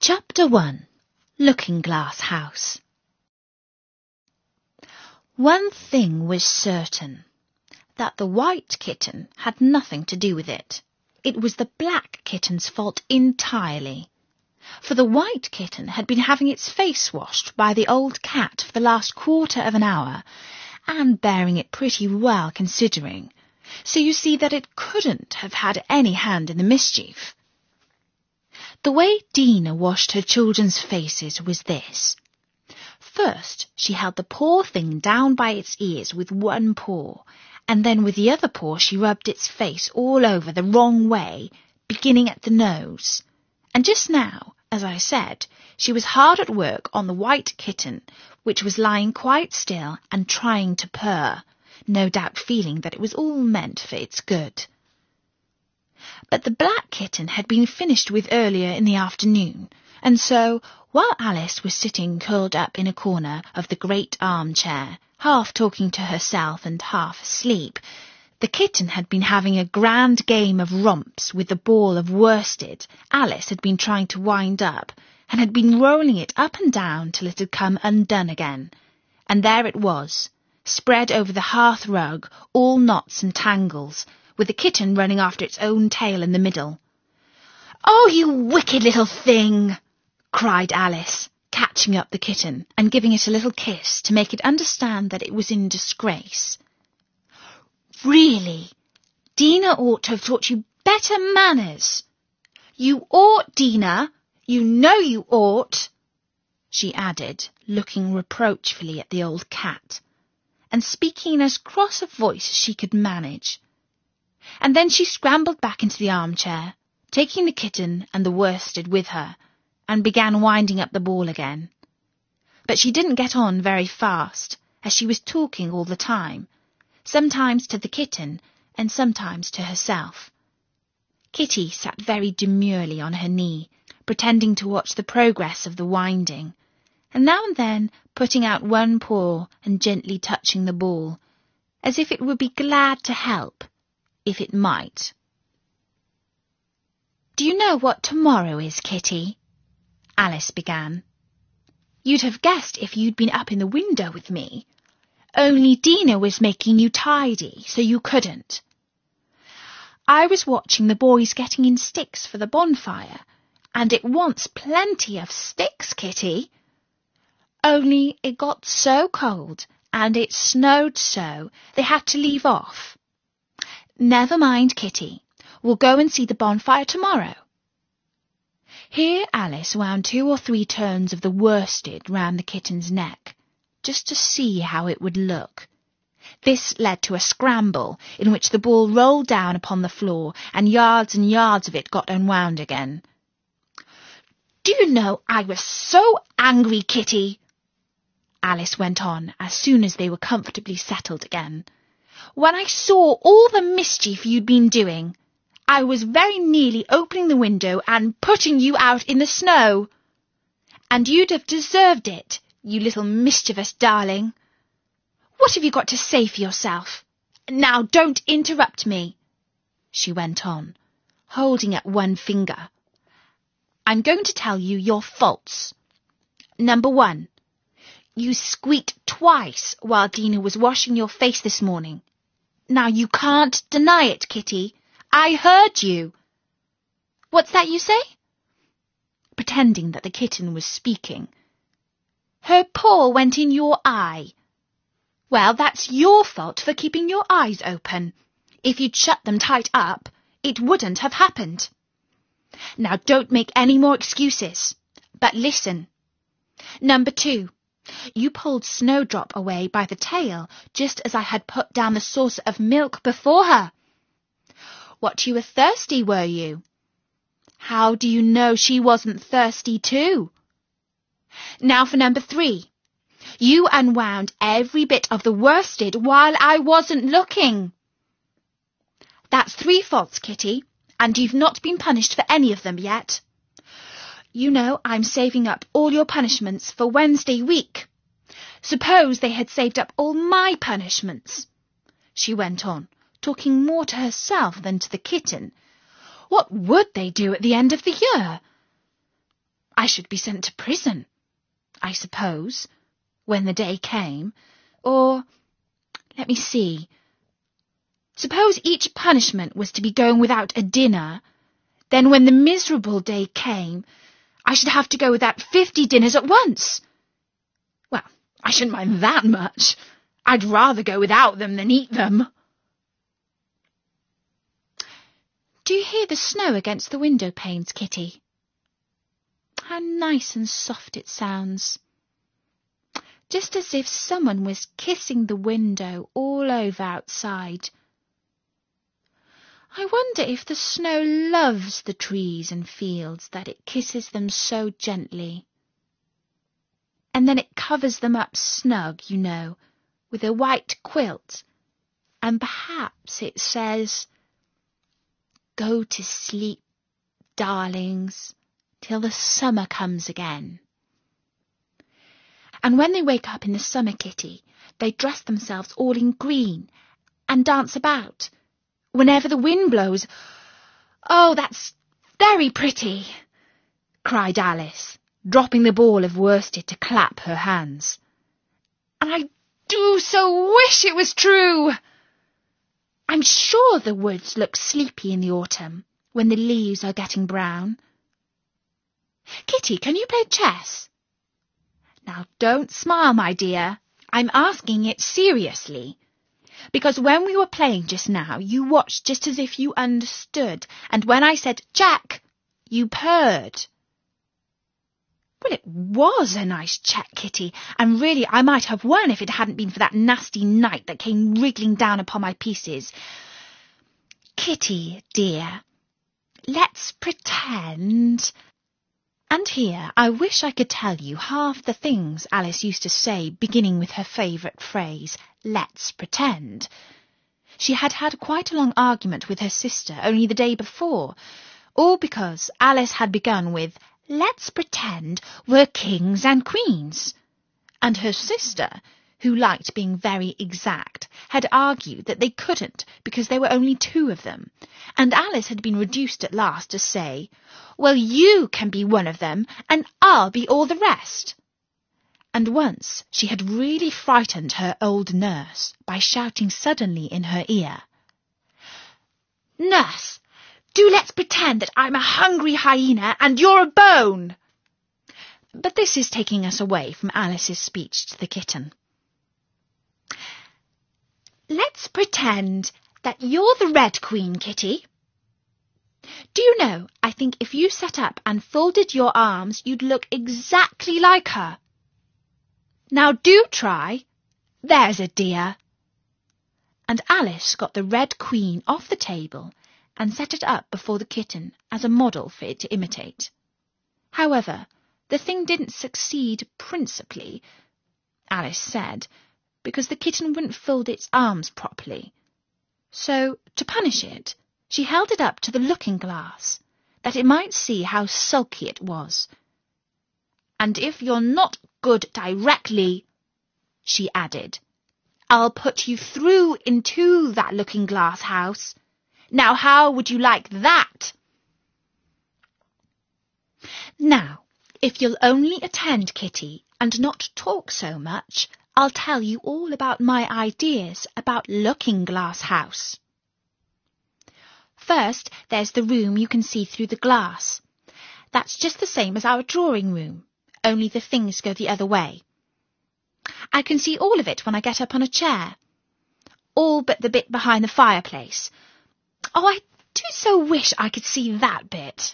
Chapter 1. Looking-Glass House. One thing was certain, that the white kitten had nothing to do with it. It was the black kitten's fault entirely. For the white kitten had been having its face washed by the old cat for the last quarter of an hour, and bearing it pretty well considering, so you see that it couldn't have had any hand in the mischief. The way Dina washed her children's faces was this. First, she held the poor thing down by its ears with one paw, and then with the other paw she rubbed its face all over the wrong way, beginning at the nose. And just now, as I said, she was hard at work on the white kitten, which was lying quite still and trying to purr, no doubt feeling that it was all meant for its good. But the black kitten had been finished with earlier in the afternoon, and so, while Alice was sitting curled up in a corner of the great armchair, half talking to herself and half asleep, the kitten had been having a grand game of romps with the ball of worsted Alice had been trying to wind up, and had been rolling it up and down till it had come undone again. And there it was, spread over the hearth rug, all knots and tangles, with the kitten running after its own tail in the middle. "Oh, you wicked little thing!" cried Alice, catching up the kitten and giving it a little kiss to make it understand that it was in disgrace. "Really, Dina ought to have taught you better manners. You ought, Dina, you know you ought," she added, looking reproachfully at the old cat, and speaking in as cross a voice as she could manage. And then she scrambled back into the armchair, taking the kitten and the worsted with her, and began winding up the ball again. But she didn't get on very fast, as she was talking all the time, sometimes to the kitten and sometimes to herself. Kitty sat very demurely on her knee, pretending to watch the progress of the winding, and now and then putting out one paw and gently touching the ball, as if it would be glad to help, if it might. "Do you know what tomorrow is, Kitty?" Alice began. "You'd have guessed if you'd been up in the window with me. Only Dina was making you tidy, so you couldn't. I was watching the boys getting in sticks for the bonfire, and it wants plenty of sticks, Kitty. Only it got so cold, and it snowed so, they had to leave off. Never mind, Kitty. We'll go and see the bonfire tomorrow." Here Alice wound 2 or 3 turns of the worsted round the kitten's neck, just to see how it would look. This led to a scramble, in which the ball rolled down upon the floor, and yards of it got unwound again. "Do you know, I was so angry, Kitty," Alice went on, as soon as they were comfortably settled again, "when I saw all the mischief you'd been doing. I was very nearly opening the window and putting you out in the snow. And you'd have deserved it, you little mischievous darling. What have you got to say for yourself? Now don't interrupt me," she went on, holding up one finger. "I'm going to tell you your faults. Number 1. You squeaked twice while Dina was washing your face this morning. Now you can't deny it, Kitty. I heard you." "What's that you say?" Pretending that the kitten was speaking. "Her paw went in your eye. Well, that's your fault for keeping your eyes open. If you'd shut them tight up, it wouldn't have happened. Now don't make any more excuses, but listen. Number 2. You pulled Snowdrop away by the tail just as I had put down the saucer of milk before her. What, you were thirsty, were you? How do you know she wasn't thirsty too? Now for number 3. You unwound every bit of the worsted while I wasn't looking. That's 3 faults, Kitty, and you've not been punished for any of them yet. You know I'm saving up all your punishments for Wednesday week. Suppose they had saved up all my punishments," she went on, talking more to herself than to the kitten. "What would they do at the end of the year? I should be sent to prison, I suppose, when the day came. Or, let me see. Suppose each punishment was to be going without a dinner. Then when the miserable day came, I should have to go without 50 dinners at once. Well, I shouldn't mind that much. I'd rather go without them than eat them. Do you hear the snow against the window panes, Kitty? How nice and soft it sounds. Just as if someone was kissing the window all over outside. I wonder if the snow loves the trees and fields, that it kisses them so gently. And then it covers them up snug, you know, with a white quilt, and perhaps it says, "Go to sleep, darlings, till the summer comes again." And when they wake up in the summer, Kitty, they dress themselves all in green and dance about. Whenever the wind blows. Oh, that's very pretty, cried Alice, dropping the ball of worsted to clap her hands. And I do so wish it was true. I'm sure the woods look sleepy in the autumn, when the leaves are getting brown. Kitty, can you play chess? Now, don't smile, my dear. I'm asking it seriously. Because when we were playing just now, you watched just as if you understood, and when I said, "Jack," you purred. Well, it was a nice check, Kitty, and really I might have won if it hadn't been for that nasty knight that came wriggling down upon my pieces. Kitty, dear, let's pretend... And here I wish I could tell you half the things Alice used to say, beginning with her favourite phrase, "Let's pretend." She had had quite a long argument with her sister only the day before, all because Alice had begun with, "Let's pretend we're kings and queens," and her sister, who liked being very exact, had argued that they couldn't because there were only 2 of them, and Alice had been reduced at last to say, "Well, you can be one of them, and I'll be all the rest." And once she had really frightened her old nurse by shouting suddenly in her ear, "Nurse, do let's pretend that I'm a hungry hyena and you're a bone." But this is taking us away from Alice's speech to the kitten. Let's pretend that you're the Red Queen, Kitty. Do you know, I think if you sat up and folded your arms, you'd look exactly like her. Now do try. There's a dear. And Alice got the Red Queen off the table and set it up before the kitten as a model for it to imitate. However, the thing didn't succeed principally, Alice said, because the kitten wouldn't fold its arms properly. So, to punish it, she held it up to the looking-glass, that it might see how sulky it was. "And if you're not good directly," she added, "I'll put you through into that looking-glass house. Now, how would you like that?" Now, if you'll only attend, Kitty, and not talk so much, I'll tell you all about my ideas about Looking-Glass House. First, there's the room you can see through the glass. That's just the same as our drawing room, only the things go the other way. I can see all of it when I get up on a chair, all but the bit behind the fireplace. Oh, I do so wish I could see that bit.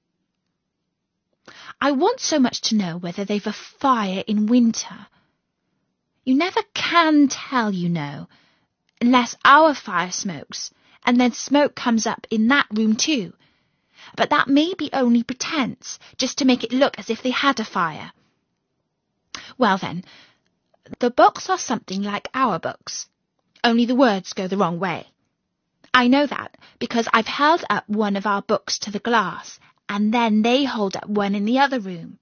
I want so much to know whether they've a fire in winter. You never can tell, you know, unless our fire smokes, and then smoke comes up in that room too. But that may be only pretence, just to make it look as if they had a fire. Well then, the books are something like our books, only the words go the wrong way. I know that because I've held up one of our books to the glass, and then they hold up one in the other room.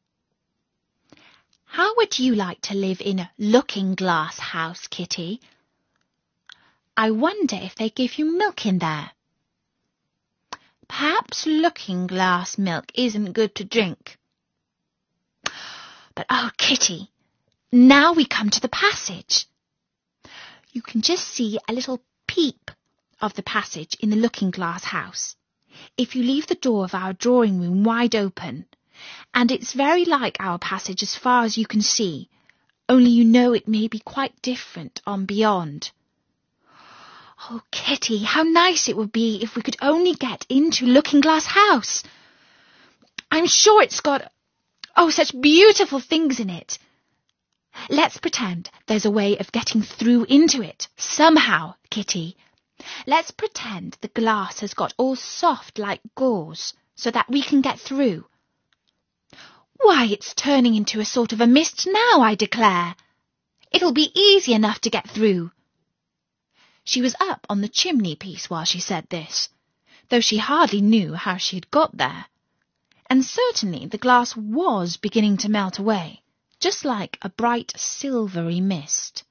How would you like to live in a Looking-Glass House, Kitty? I wonder if they give you milk in there. Perhaps looking-glass milk isn't good to drink, But oh, Kitty, now we come to the passage. You can just see a little peep of the passage in the looking-glass house if you leave the door of our drawing room wide open, and it's very like our passage as far as you can see, only you know it may be quite different on beyond. Oh, Kitty, how nice it would be if we could only get into Looking-Glass House. I'm sure it's got, such beautiful things in it. Let's pretend there's a way of getting through into it, somehow, Kitty. Let's pretend the glass has got all soft like gauze, so that we can get through. Why, it's turning into a sort of a mist now, I declare. It'll be easy enough to get through. She was up on the chimney-piece while she said this, though she hardly knew how she had got there. And certainly the glass was beginning to melt away, just like a bright silvery mist.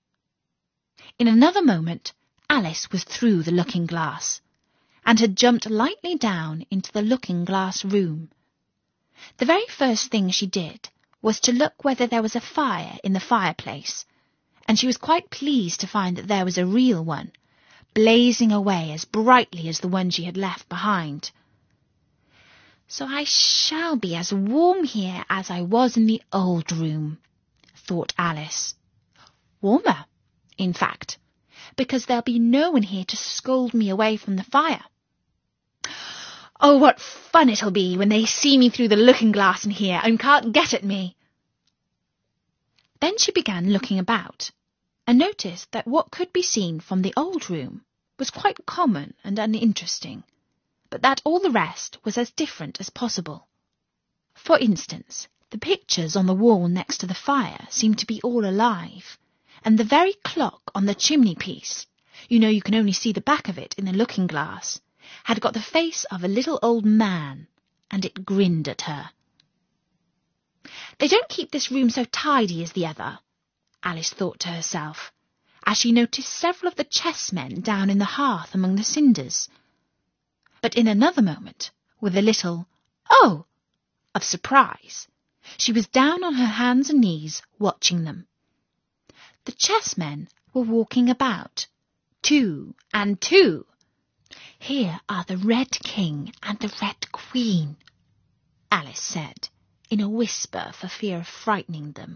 In another moment, Alice was through the looking-glass, and had jumped lightly down into the looking-glass room. The very first thing she did was to look whether there was a fire in the fireplace, and she was quite pleased to find that there was a real one, blazing away as brightly as the one she had left behind. So I shall be as warm here as I was in the old room, thought Alice. Warmer, in fact, because there'll be no one here to scold me away from the fire. Oh, what fun it'll be when they see me through the looking-glass in here and can't get at me. Then she began looking about, and noticed that what could be seen from the old room was quite common and uninteresting, but that all the rest was as different as possible. For instance, the pictures on the wall next to the fire seemed to be all alive, and the very clock on the chimney-piece, you know you can only see the back of it in the looking-glass, had got the face of a little old man, and it grinned at her. They don't keep this room so tidy as the other, Alice thought to herself, as she noticed several of the chessmen down in the hearth among the cinders. But in another moment, with a little "oh!" of surprise, she was down on her hands and knees watching them. The chessmen were walking about, 2 and 2. Here are the Red King and the Red Queen, Alice said, in a whisper for fear of frightening them.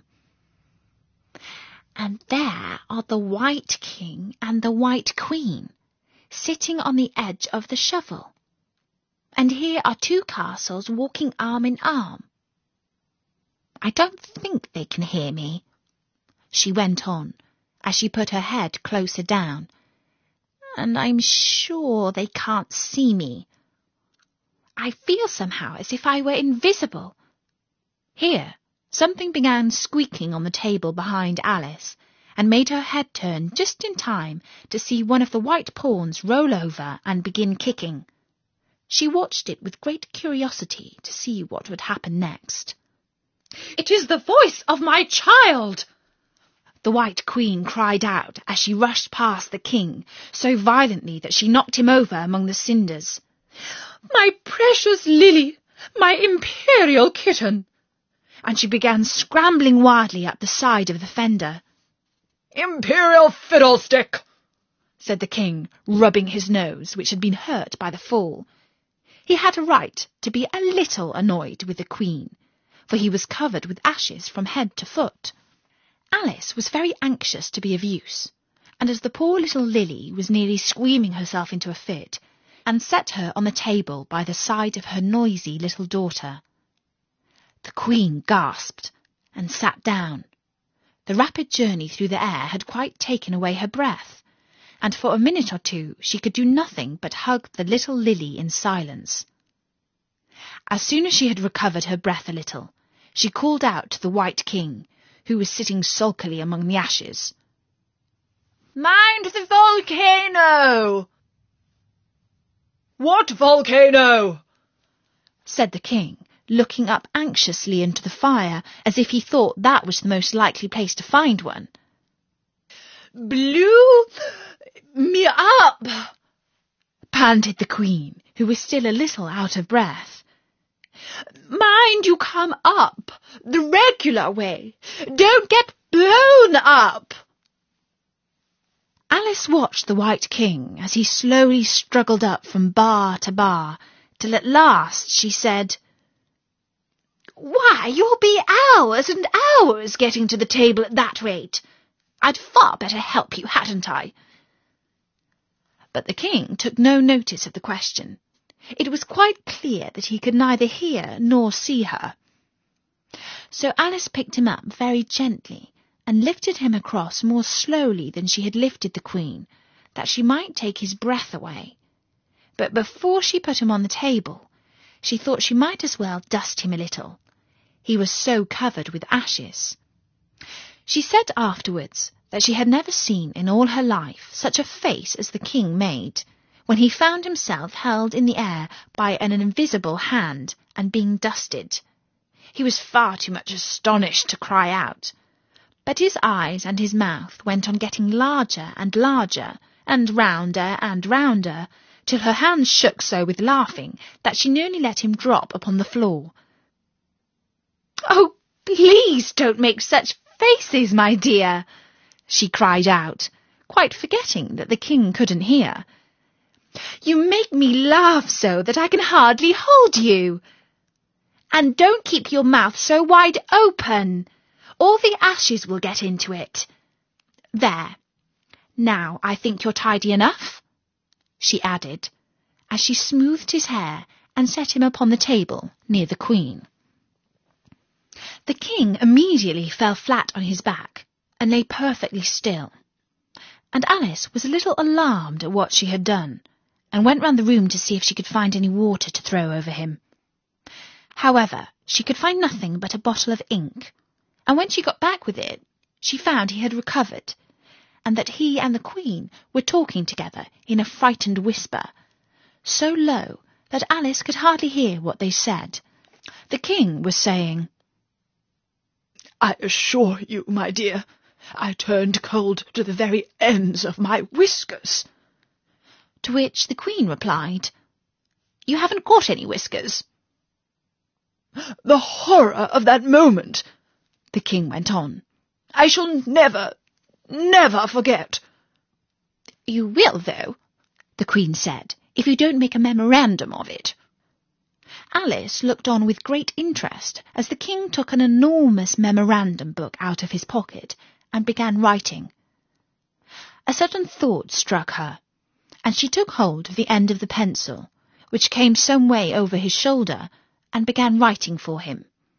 And there are the White King and the White Queen, sitting on the edge of the shovel. And here are 2 castles walking arm in arm. I don't think they can hear me, she went on, as she put her head closer down, and I'm sure they can't see me. I feel somehow as if I were invisible. Here, something began squeaking on the table behind Alice, and made her head turn just in time to see one of the white pawns roll over and begin kicking. She watched it with great curiosity to see what would happen next. "It is the voice of my child!" the White Queen cried out as she rushed past the king so violently that she knocked him over among the cinders. "My precious Lily, my imperial kitten!" And she began scrambling wildly up the side of the fender. "Imperial fiddlestick!" said the king, rubbing his nose, which had been hurt by the fall. He had a right to be a little annoyed with the queen, for he was covered with ashes from head to foot. Alice was very anxious to be of use, and as the poor little Lily was nearly screaming herself into a fit, and set her on the table by the side of her noisy little daughter. The queen gasped and sat down. The rapid journey through the air had quite taken away her breath, and for a minute or 2 she could do nothing but hug the little Lily in silence. As soon as she had recovered her breath a little, she called out to the White King, who was sitting sulkily among the ashes. "Mind the volcano!" "What volcano?" said the king, looking up anxiously into the fire, as if he thought that was the most likely place to find one. "Blew me up," panted the queen, who was still a little out of breath. Mind you come up, the regular way. Don't get blown up. Alice watched the White King as he slowly struggled up from bar to bar, till at last she said, "Why, you'll be hours and hours getting to the table at that rate. I'd far better help you, hadn't I?" But the king took no notice of the question. It was quite clear that he could neither hear nor see her. So Alice picked him up very gently and lifted him across more slowly than she had lifted the Queen, that she might take his breath away. But before she put him on the table, she thought she might as well dust him a little. He was so covered with ashes. She said afterwards that she had never seen in all her life such a face as the king made, when he found himself held in the air by an invisible hand and being dusted. He was far too much astonished to cry out, but his eyes and his mouth went on getting larger and larger, and rounder, till her hands shook so with laughing that she nearly let him drop upon the floor. "Oh, please don't make such faces, my dear," she cried out, quite forgetting that the king couldn't hear. "You make me laugh so that I can hardly hold you. And don't keep your mouth so wide open. All the ashes will get into it. There. Now I think you're tidy enough," she added, as she smoothed his hair and set him upon the table near the Queen. The king immediately fell flat on his back and lay perfectly still, and Alice was a little alarmed at what she had done, and went round the room to see if she could find any water to throw over him. However, she could find nothing but a bottle of ink, and when she got back with it, she found he had recovered, and that he and the Queen were talking together in a frightened whisper, so low that Alice could hardly hear what they said. The king was saying, "I assure you, my dear, I turned cold to the very ends of my whiskers." To which the Queen replied, "You haven't got any whiskers." "The horror of that moment," the king went on, "I shall never forget." "You will, though," the Queen said, "if you don't make a memorandum of it." Alice looked on with great interest as the king took an enormous memorandum book out of his pocket and began writing. A sudden thought struck her, and she took hold of the end of the pencil, which came some way over his shoulder, and began writing for him.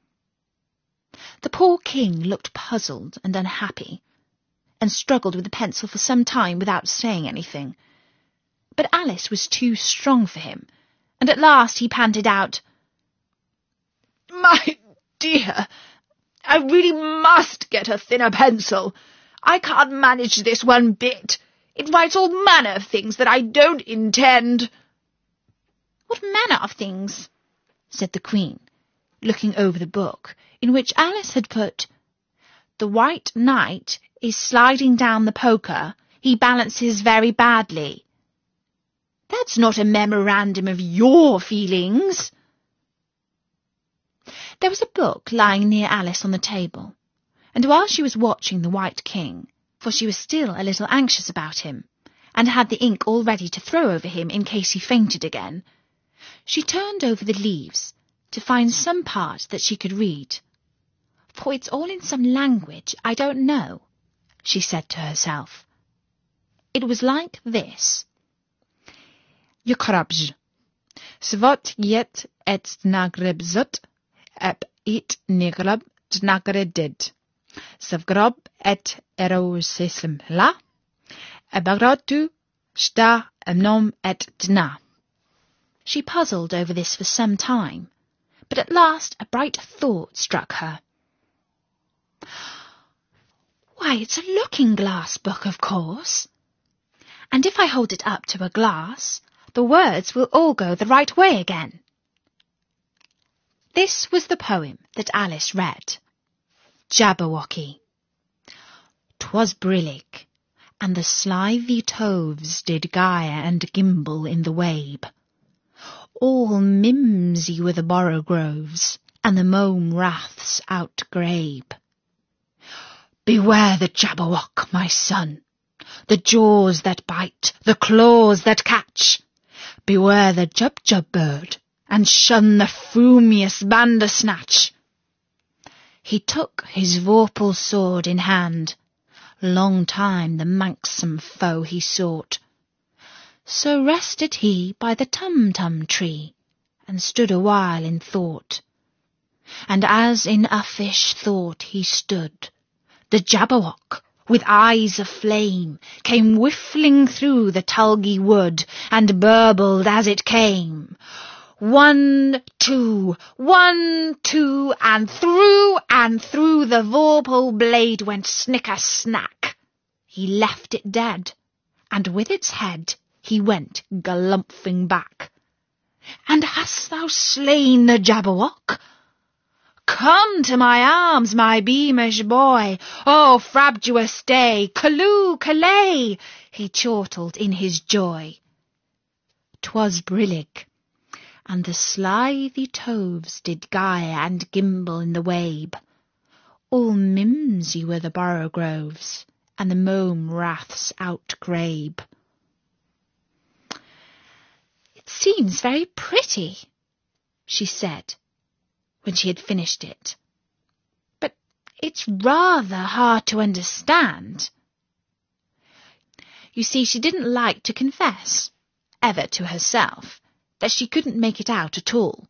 The poor king looked puzzled and unhappy, and struggled with the pencil for some time without saying anything. But Alice was too strong for him, and at last he panted out, "My dear, I really must get a thinner pencil. I can't manage this one bit. It writes all manner of things that I don't intend." "What manner of things?" said the Queen, looking over the book, in which Alice had put, "The White Knight is sliding down the poker. He balances very badly." "That's not a memorandum of your feelings." There was a book lying near Alice on the table, and while she was watching the White King, for she was still a little anxious about him, and had the ink all ready to throw over him in case he fainted again, she turned over the leaves to find some part that she could read. "For it's all in some language I don't know," she said to herself. It was like this: "Ykrabj, svot yet et snagrebzot, ep it nigrab snagredid, savgrob et erosism la, ebagratu sta emnom et dna." She puzzled over this for some time, but at last a bright thought struck her. "Why, it's a looking-glass book, of course. And if I hold it up to a glass, the words will all go the right way again." This was the poem that Alice read. Jabberwocky. 'Twas brillig, and the slithy toves did gyre and gimble in the wabe. All mimsy were the borogoves, and the mome raths outgrabe. Beware the Jabberwock, my son, the jaws that bite, the claws that catch. Beware the Jubjub bird, and shun the frumious Bandersnatch. He took his vorpal sword in hand. Long time the manxome foe he sought. So rested he by the Tumtum tree, and stood a while in thought. And as in uffish thought he stood, the Jabberwock, with eyes of flame, came whiffling through the tulgey wood, and burbled as it came. 1, 2, 1, 2, and through the vorpal blade went snicker-snack. He left it dead, and with its head he went galumphing back. And hast thou slain the Jabberwock? Come to my arms, my beamish boy, oh, frabjous day, callooh, callay, he chortled in his joy. 'Twas brillig, and the slithy toves did gyre and gimble in the wabe. All mimsy were the borogoves, and the mome raths outgrabe. It seems very pretty, she said, when she had finished it. But it's rather hard to understand. You see, she didn't like to confess, ever to herself, that she couldn't make it out at all.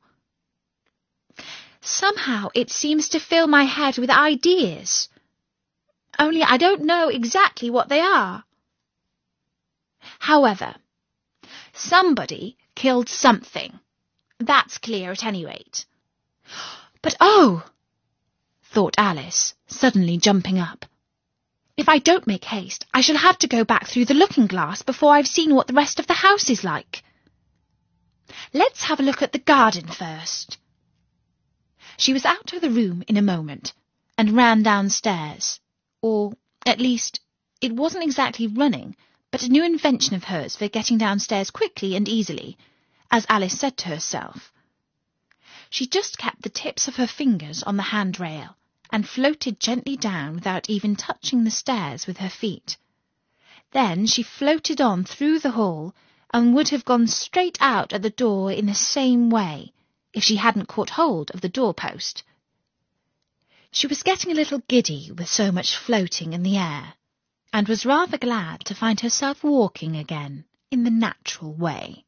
Somehow it seems to fill my head with ideas, only I don't know exactly what they are. However, somebody killed something. That's clear at any rate. But oh, thought Alice, suddenly jumping up, if I don't make haste, I shall have to go back through the looking-glass before I've seen what the rest of the house is like. Let's have a look at the garden first. She was out of the room in a moment, and ran downstairs, or, at least, it wasn't exactly running, but a new invention of hers for getting downstairs quickly and easily, as Alice said to herself. She just kept the tips of her fingers on the handrail, and floated gently down without even touching the stairs with her feet. Then she floated on through the hall, and would have gone straight out at the door in the same way, if she hadn't caught hold of the doorpost. She was getting a little giddy with so much floating in the air, and was rather glad to find herself walking again in the natural way.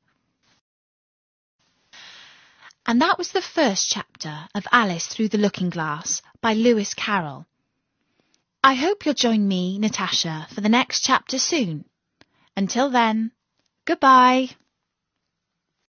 And that was the first chapter of Alice Through the Looking-Glass by Lewis Carroll. I hope you'll join me, Natasha, for the next chapter soon. Until then, goodbye.